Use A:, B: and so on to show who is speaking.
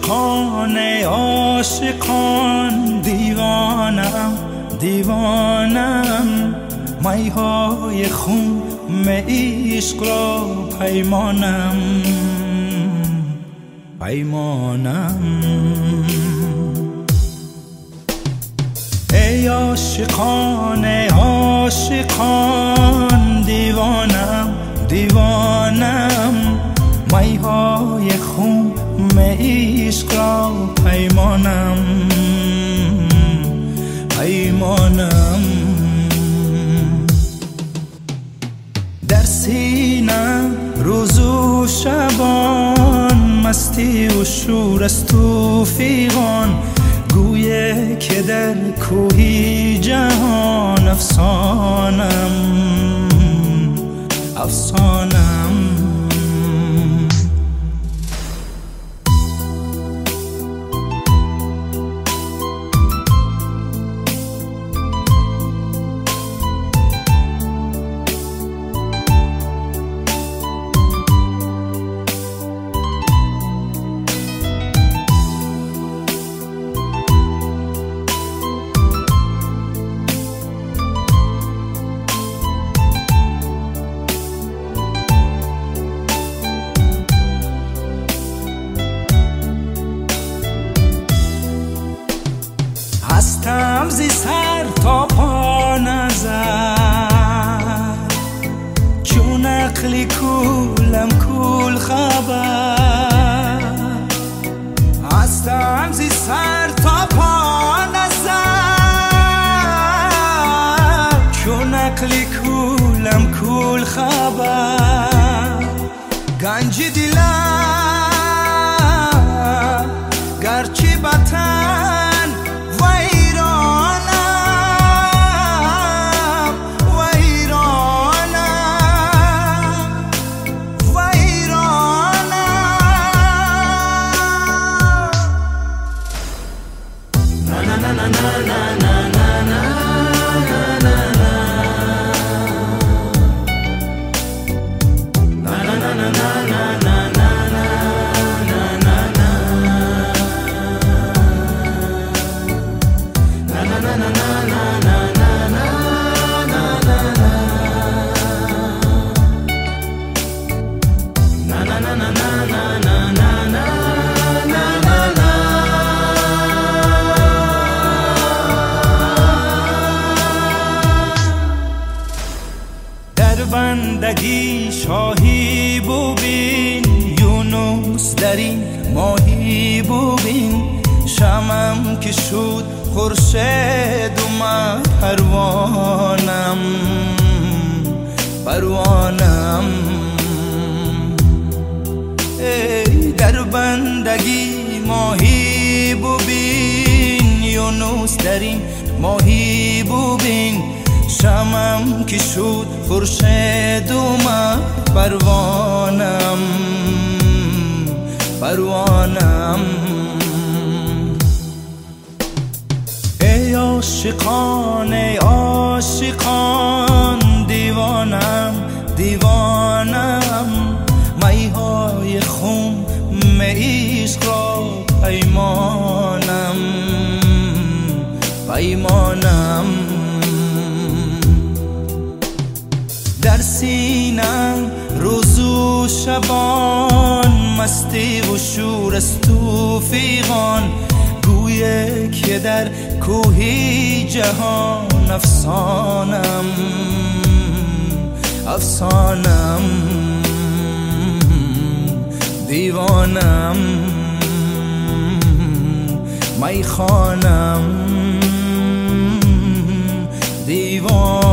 A: عاشقان دیوانم دیوانم میهای خون عشق را پیمانم پیمانم ای عاشقان عاشقان دیوانم دیوانم میهای خون عشق را پیمانم پیمانم در سینم روز و شبان مستی و شور است و فیغان گویه که در کوهی جهان افسانم افسانم هستم زی سر تا پا نظر چون عقلی کولم کول خبر هستم زی سر تا پا نظر چون عقلی کولم کول خبر گنج دلم گرچه بطن بندگی شاهی ببین یونس در این ماهی ببین شمم که شد خورشید اومد پروانم پروانم ای در بندگی ماهی ببین یونس در این ماهی ببین شمم که شد خورشید اومد پروانم پروانم ای عاشقان عاشقان دیوانم دیوانم میهای خون عشق را پیمانم پیمانم در سینم روز و شبان مستی و شور است و فیغان گویه که در کوهی جهان افسانم افسانم دیوانم میخوانم دیوانم